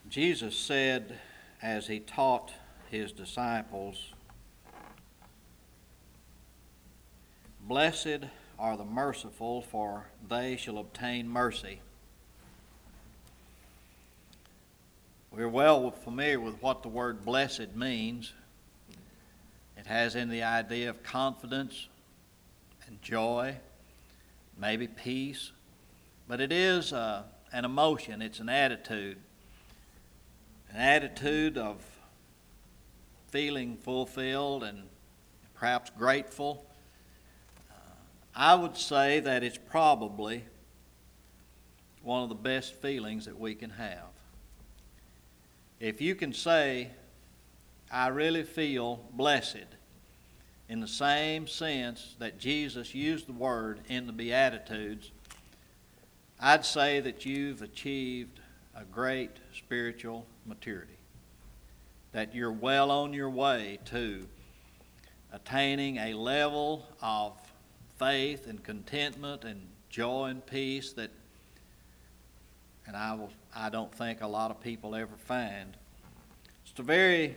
Jesus said as he taught his disciples, "Blessed are the merciful, for they shall obtain mercy." We're well familiar with what the word blessed means. It has in the idea of confidence and joy, maybe peace, but it is an emotion, it's an attitude of feeling fulfilled and perhaps grateful. I would say that it's probably one of the best feelings that we can have. If you can say, I really feel blessed, in the same sense that Jesus used the word in the Beatitudes, I'd say that you've achieved a great spiritual maturity, that you're well on your way to attaining a level of faith and contentment and joy and peace that I don't think a lot of people ever find. It's a very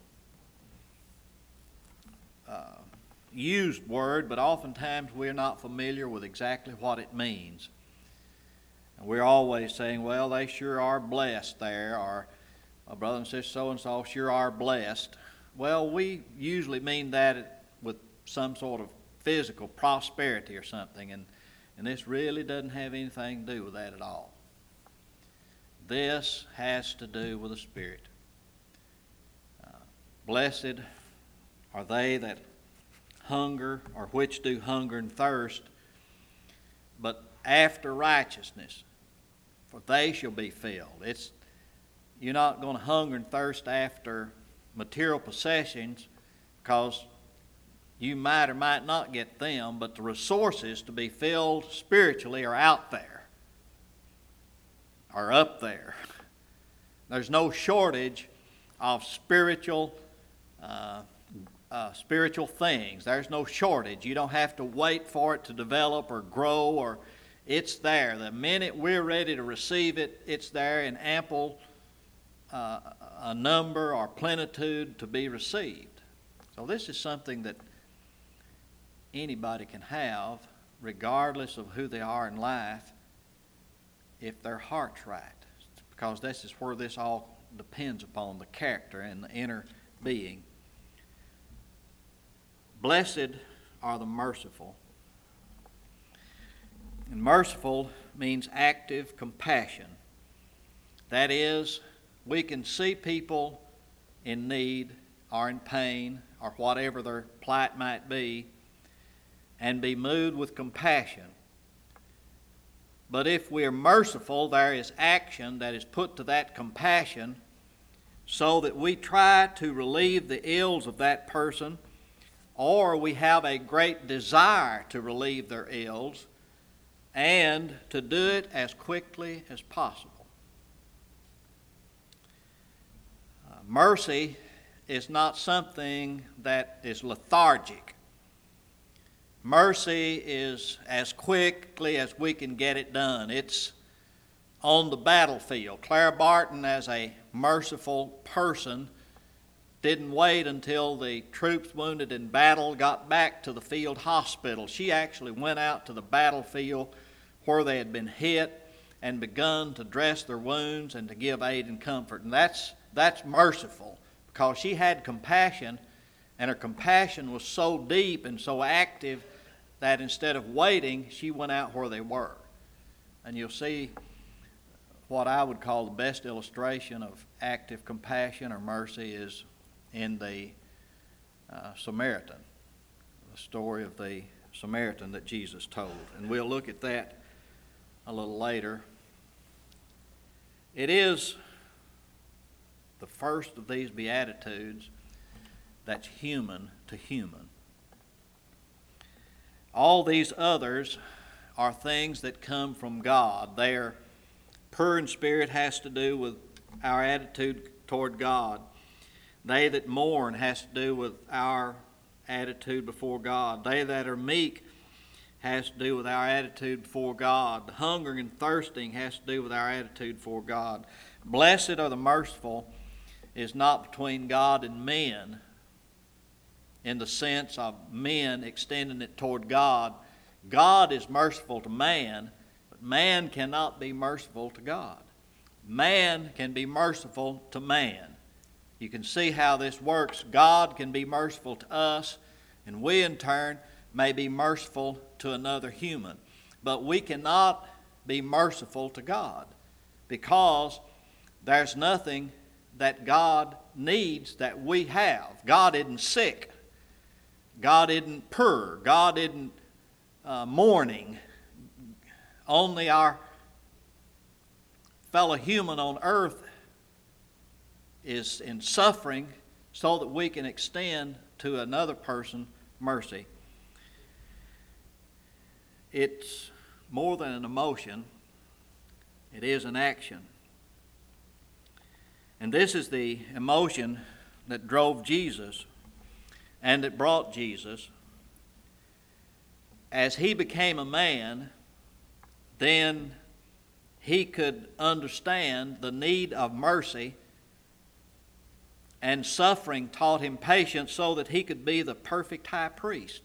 used word, but oftentimes we're not familiar with exactly what it means. And we're always saying, well, they sure are blessed there, or a brother and sister so-and-so sure are blessed. Well, we usually mean that with some sort of physical prosperity or something, and this really doesn't have anything to do with that at all. This has to do with the Spirit. Blessed are they that hunger, or which do hunger and thirst, but after righteousness, for they shall be filled. You're not going to hunger and thirst after material possessions, because you might or might not get them, but the resources to be filled spiritually are out there, are up there. There's no shortage of spiritual things. There's no shortage. You don't have to wait for it to develop or grow, or it's there. The minute we're ready to receive it, it's there in ample a number or plenitude to be received. So this is something that anybody can have, regardless of who they are in life, if their heart's right. Because this is where this all depends upon, the character and the inner being. Blessed are the merciful. And merciful means active compassion. That is, we can see people in need or in pain or whatever their plight might be, and be moved with compassion. But if we are merciful, there is action that is put to that compassion so that we try to relieve the ills of that person, or we have a great desire to relieve their ills and to do it as quickly as possible. Mercy is not something that is lethargic. Mercy is as quickly as we can get it done. It's on the battlefield. Clara Barton, as a merciful person, didn't wait until the troops wounded in battle got back to the field hospital. She actually went out to the battlefield where they had been hit and begun to dress their wounds and to give aid and comfort. And that's merciful, because she had compassion, and her compassion was so deep and so active that instead of waiting, she went out where they were. And you'll see what I would call the best illustration of active compassion or mercy is in the Samaritan, the story of the Samaritan that Jesus told. And we'll look at that a little later. It is the first of these Beatitudes that's human to human. All these others are things that come from God. Their pure in spirit has to do with our attitude toward God. They that mourn has to do with our attitude before God. They that are meek has to do with our attitude before God. The hungering and thirsting has to do with our attitude before God. Blessed are the merciful is not between God and men in the sense of men extending it toward God. God is merciful to man, but man cannot be merciful to God. Man can be merciful to man. You can see how this works. God can be merciful to us, and we in turn may be merciful to another human. But we cannot be merciful to God because there's nothing that God needs that we have. God isn't sick. God isn't poor. God isn't mourning. Only our fellow human on earth is in suffering so that we can extend to another person mercy. It's more than an emotion. It is an action. And this is the emotion that drove Jesus and that brought Jesus. As he became a man, then he could understand the need of mercy, and suffering taught him patience so that he could be the perfect high priest.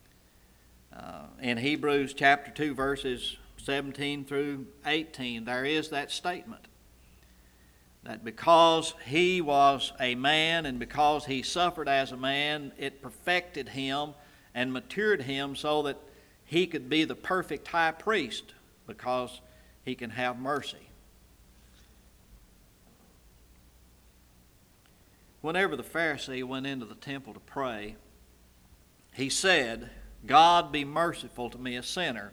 In Hebrews chapter 2, verses 17 through 18, there is that statement that because he was a man and because he suffered as a man, it perfected him and matured him so that he could be the perfect high priest because he can have mercy. Whenever the Pharisee went into the temple to pray, he said, "God be merciful to me, a sinner."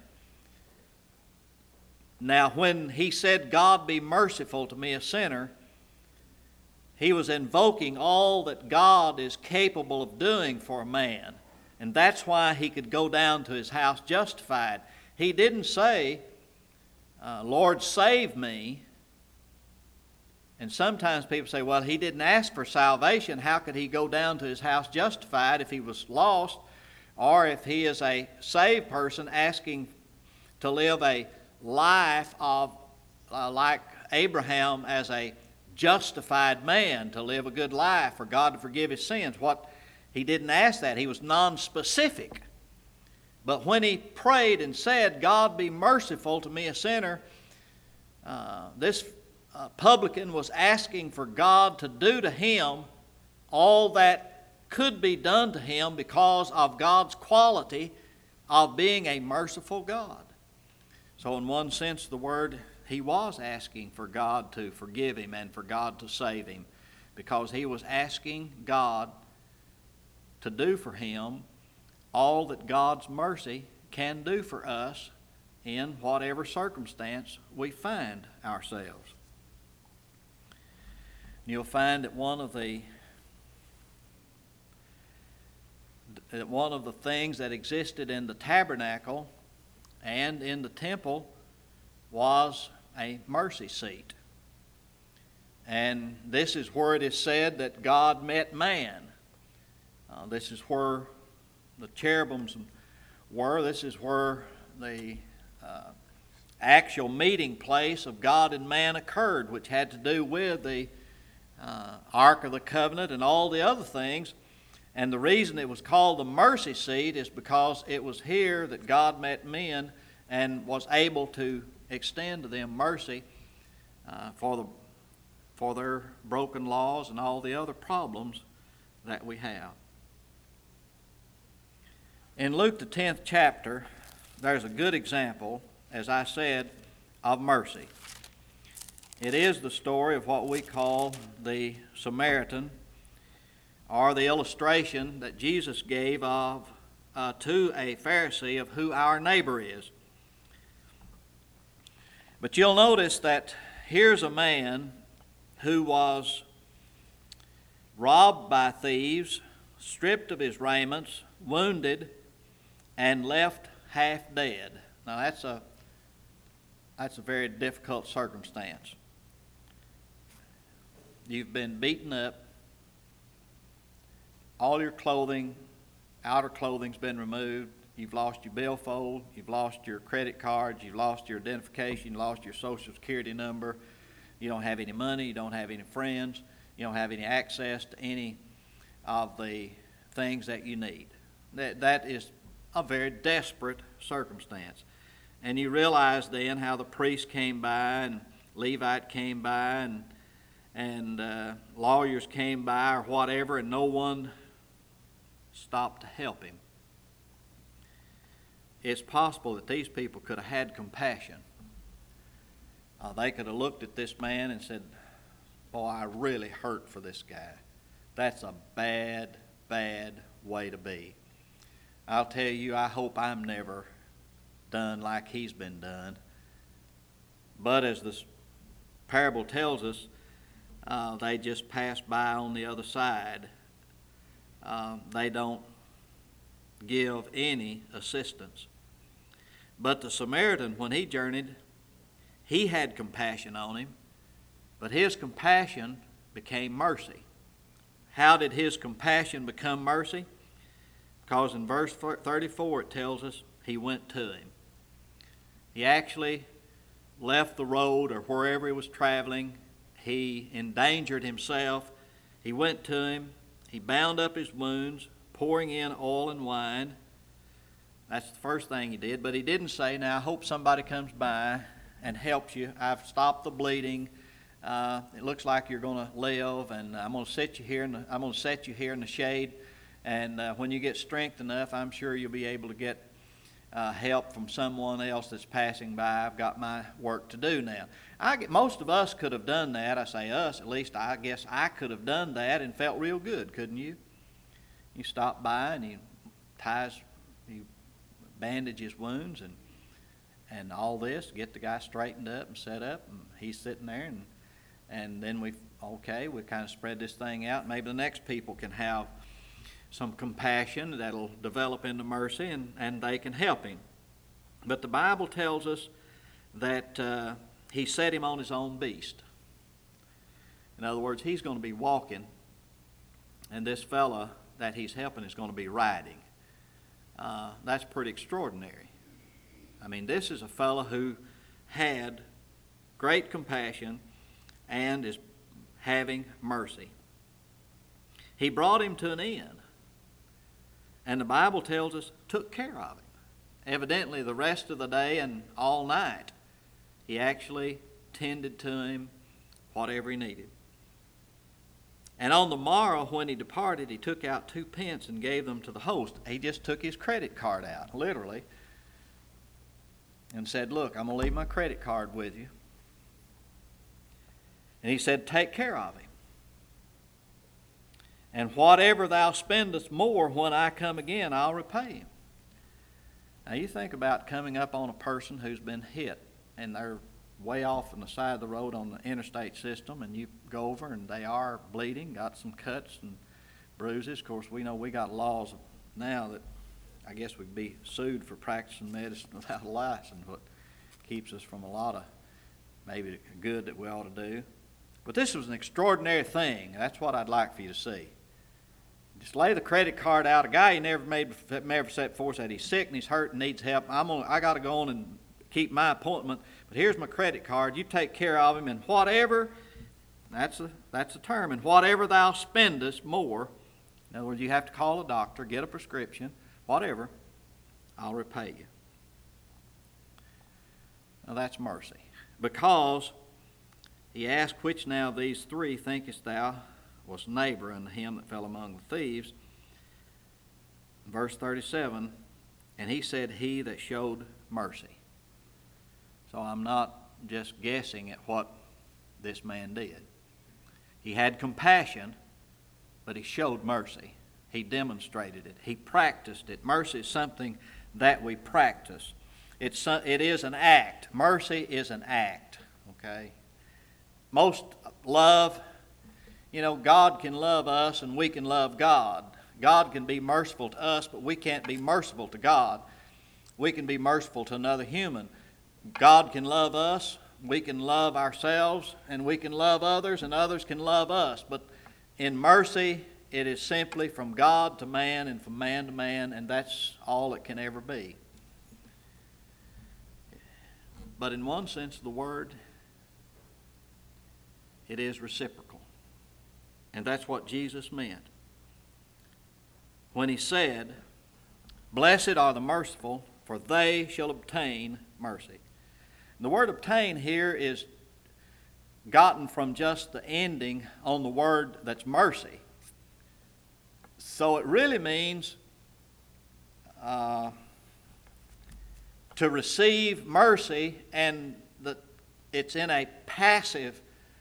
Now, when he said, "God be merciful to me, a sinner," he was invoking all that God is capable of doing for a man. And that's why he could go down to his house justified. He didn't say, "Lord, save me." And sometimes people say, well, he didn't ask for salvation. How could he go down to his house justified if he was lost? Or if he is a saved person asking to live a life of like Abraham as a justified man, to live a good life for God to forgive his sins. He didn't ask that. He was non-specific. But when he prayed and said, "God be merciful to me, a sinner," this publican was asking for God to do to him all that could be done to him because of God's quality of being a merciful God. So in one sense of the word, he was asking for God to forgive him and for God to save him, because he was asking God to do for him all that God's mercy can do for us in whatever circumstance we find ourselves. You'll find that one of the things that existed in the tabernacle and in the temple was a mercy seat. And this is where it is said that God met man. This is where the cherubims were. This is where the actual meeting place of God and man occurred, which had to do with the Ark of the Covenant and all the other things. And the reason it was called the mercy seat is because it was here that God met men and was able to extend to them mercy for their broken laws and all the other problems that we have. In Luke the 10th chapter, there's a good example, as I said, of mercy. It is the story of what we call the Samaritan, or the illustration that Jesus gave of to a Pharisee of who our neighbor is. But you'll notice that here's a man who was robbed by thieves, stripped of his raiments, wounded, and left half dead. Now that's a very difficult circumstance. You've been beaten up. All your clothing, outer clothing's been removed. you've lost your billfold, you've lost your credit cards, you've lost your identification, you lost your social security number, you don't have any money, you don't have any friends, you don't have any access to any of the things that you need. That is a very desperate circumstance. And you realize then how the priest came by and Levite came by and lawyers came by or whatever, and no one stopped to help him. It's possible that these people could have had compassion. They could have looked at this man and said, boy, I really hurt for this guy. That's a bad, bad way to be. I'll tell you, I hope I'm never done like he's been done. But as this parable tells us, they just pass by on the other side. They don't give any assistance. But the Samaritan, when he journeyed, he had compassion on him, but his compassion became mercy. How did his compassion become mercy? Because in verse 34 it tells us he went to him. He actually left the road or wherever he was traveling. He endangered himself. He went to him. He bound up his wounds, pouring in oil and wine. That's the first thing he did. But he didn't say, now I hope somebody comes by and helps you. I've stopped the bleeding. It looks like you're going to live, and I'm going to set you here in the shade. And when you get strength enough, I'm sure you'll be able to get help from someone else that's passing by. I've got my work to do now. Most of us could have done that. I say us, at least I guess I could have done that and felt real good, couldn't you? You stop by and you bandage his wounds and all this, get the guy straightened up and set up, and he's sitting there, and then we kind of spread this thing out. Maybe the next people can have some compassion that'll develop into mercy, and they can help him. But the Bible tells us that he set him on his own beast. In other words, he's going to be walking, and this fella that he's helping is going to be riding. That's pretty extraordinary. I mean, this is a fella who had great compassion and is having mercy. He brought him to an inn, and the Bible tells us took care of him. Evidently, the rest of the day and all night, he actually tended to him whatever he needed. And on the morrow, when he departed, he took out 2 pence and gave them to the host. He just took his credit card out, literally, and said, look, I'm going to leave my credit card with you. And he said, take care of him. And whatever thou spendest more, when I come again, I'll repay him. Now you think about coming up on a person who's been hit, and they're way off on the side of the road on the interstate system, and you go over and they are bleeding, got some cuts and bruises. Of course, we know we got laws now that I guess we'd be sued for practicing medicine without a license, but keeps us from a lot of maybe good that we ought to do. But this was an extraordinary thing. That's what I'd like for you to see. Just lay the credit card out. A guy you never set before said he's sick and he's hurt and needs help. I got to go on and keep my appointment, but here's my credit card. You take care of him, and whatever, that's a term, and whatever thou spendest more, in other words, you have to call a doctor, get a prescription, whatever, I'll repay you. Now that's mercy. Because he asked, which now of these 3 thinkest thou was neighbor unto him that fell among the thieves? Verse 37, and he said, he that showed mercy. So I'm not just guessing at what this man did. He had compassion, but he showed mercy. He demonstrated it. He practiced it. Mercy is something that we practice. It is an act. Mercy is an act. Okay? Most love, God can love us and we can love God. God can be merciful to us, but we can't be merciful to God. We can be merciful to another human. God can love us, we can love ourselves, and we can love others, and others can love us. But in mercy, it is simply from God to man and from man to man, and that's all it can ever be. But in one sense of the word, it is reciprocal. And that's what Jesus meant when he said, "Blessed are the merciful, for they shall obtain mercy." And the word obtain here is gotten from just the ending on the word that's mercy. So it really means to receive mercy, and it's in a passive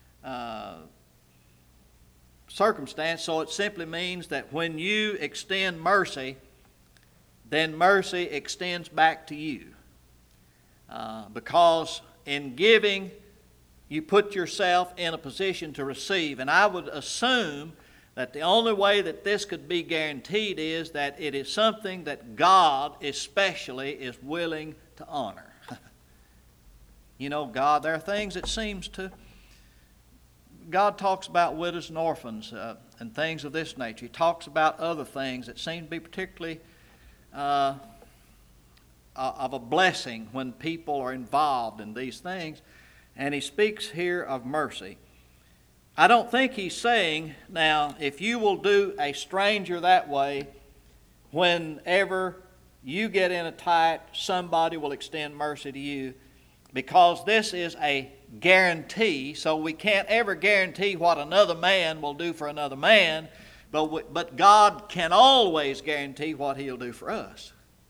circumstance. So it simply means that when you extend mercy, then mercy extends back to you. Because in giving, you put yourself in a position to receive. And I would assume that the only way that this could be guaranteed is that it is something that God especially is willing to honor. You know, God, there are things it seems to... God talks about widows and orphans and things of this nature. He talks about other things that seem to be particularly of a blessing when people are involved in these things. And he speaks here of mercy. I don't think he's saying, now, if you will do a stranger that way, whenever you get in a tight, somebody will extend mercy to you, because this is a guarantee. So we can't ever guarantee what another man will do for another man, but God can always guarantee what he'll do for us.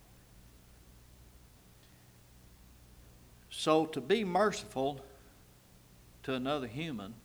So to be merciful to another human,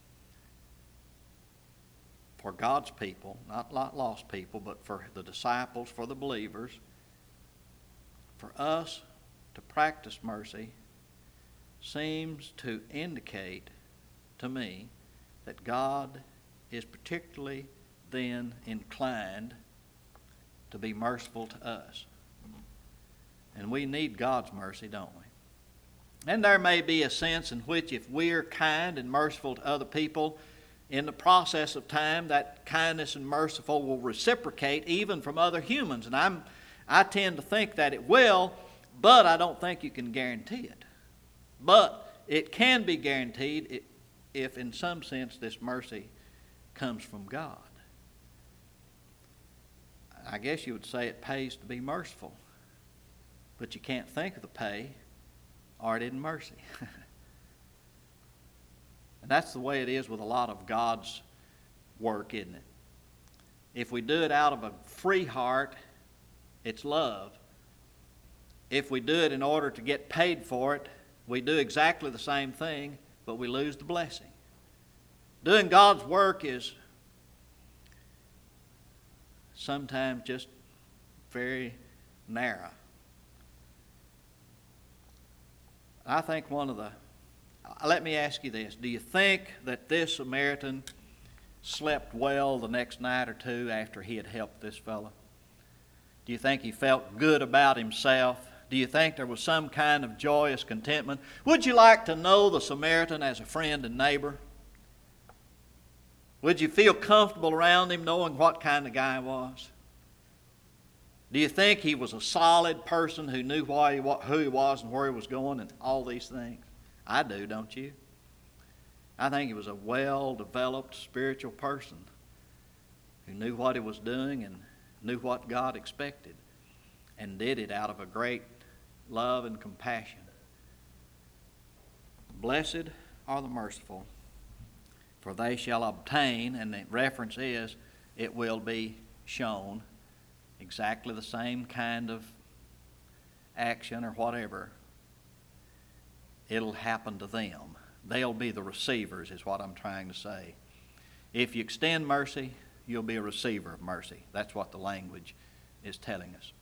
for God's people, not lost people, but for the disciples, for the believers, for us to practice mercy seems to indicate to me that God is particularly then inclined to be merciful to us. And we need God's mercy, don't we? And there may be a sense in which if we're kind and merciful to other people, in the process of time, that kindness and merciful will reciprocate even from other humans. And I tend to think that it will, but I don't think you can guarantee it. But it can be guaranteed if in some sense this mercy comes from God. I guess you would say it pays to be merciful, but you can't think of the pay or it isn't mercy. And that's the way it is with a lot of God's work, isn't it? If we do it out of a free heart, it's love. If we do it in order to get paid for it, we do exactly the same thing, but we lose the blessing. Doing God's work is sometimes just very narrow. I think let me ask you this. Do you think that this Samaritan slept well the next night or two after he had helped this fellow? Do you think he felt good about himself? Do you think there was some kind of joyous contentment? Would you like to know the Samaritan as a friend and neighbor? Would you feel comfortable around him knowing what kind of guy he was? Do you think he was a solid person who knew who he was and where he was going and all these things? I do, don't you? I think he was a well-developed spiritual person who knew what he was doing and knew what God expected and did it out of a great love and compassion. Blessed are the merciful, for they shall obtain, and the reference is, it will be shown exactly the same kind of action or whatever. It'll happen to them. They'll be the receivers, is what I'm trying to say. If you extend mercy, you'll be a receiver of mercy. That's what the language is telling us.